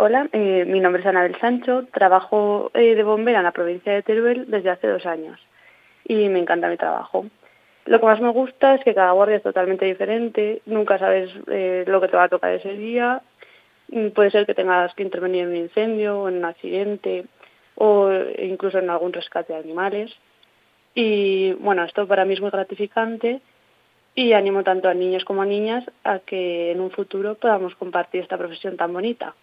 Hola, mi nombre es Anabel Sancho, trabajo de bombera en la provincia de Teruel desde hace 2 años y me encanta mi trabajo. Lo que más me gusta es que cada guardia es totalmente diferente, nunca sabes lo que te va a tocar ese día. Puede ser que tengas que intervenir en un incendio o en un accidente o incluso en algún rescate de animales. Y bueno, esto para mí es muy gratificante y animo tanto a niños como a niñas a que en un futuro podamos compartir esta profesión tan bonita.